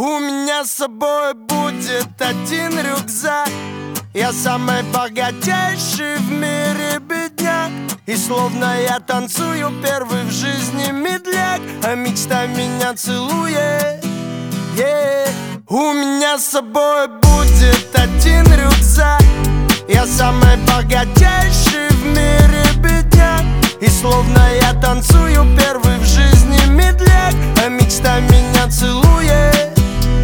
У меня с собой будет один рюкзак. Я самый богатейший в мире бедняк. И словно я танцую первый в жизни медляк, а мечта меня целует. У меня с собой будет один рюкзак. Я самый богатейший в мире бедняк. И словно я танцую первый в жизни медляк, а мечта меня целует.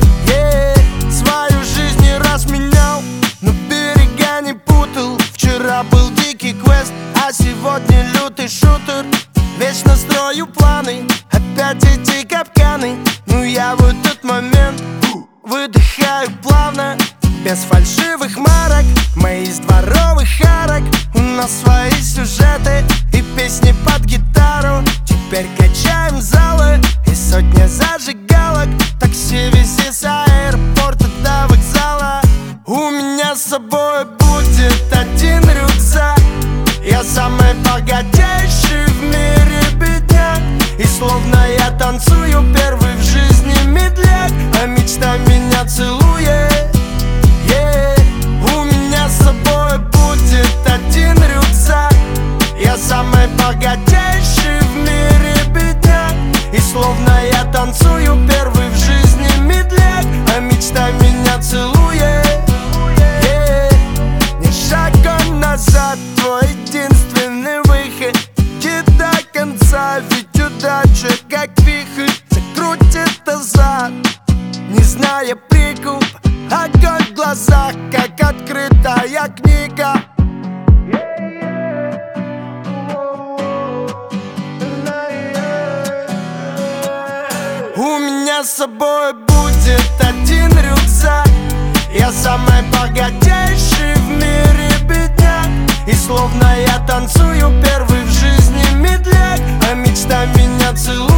Свою жизнь не раз менял, но берега не путал. Вчера был дикий квест, а сегодня лютый шутер. Вечно строю планы, опять эти капканы. Но я в этот момент выдыхаю плавно, без фальшивых марок, мы из дворовых арок. У нас свои сюжеты и песни под гитару. Теперь качаем залы и сотни зажигалок. Такси вези с аэропорта до вокзала. У меня с собой будет один рюкзак. Я самый богатейший в мире бедняк. И словно я танцую первый в жизни медляк, а мечта меня целует. У меня с собой будет один рюкзак. Я самый богатейший в мире бедняк. И словно я танцую первый в жизни медляк, а мечта меня целует. Ни шагом назад, твой единственный выход. Иди до конца, ведь удача как вихрь закрутит назад, не зная прикуп. Огонь в глазах, как открытая книга. У меня с собой будет один рюкзак. Я самый богатейший в мире бедняк. И словно я танцую первый в жизни медляк, а мечта меня целует.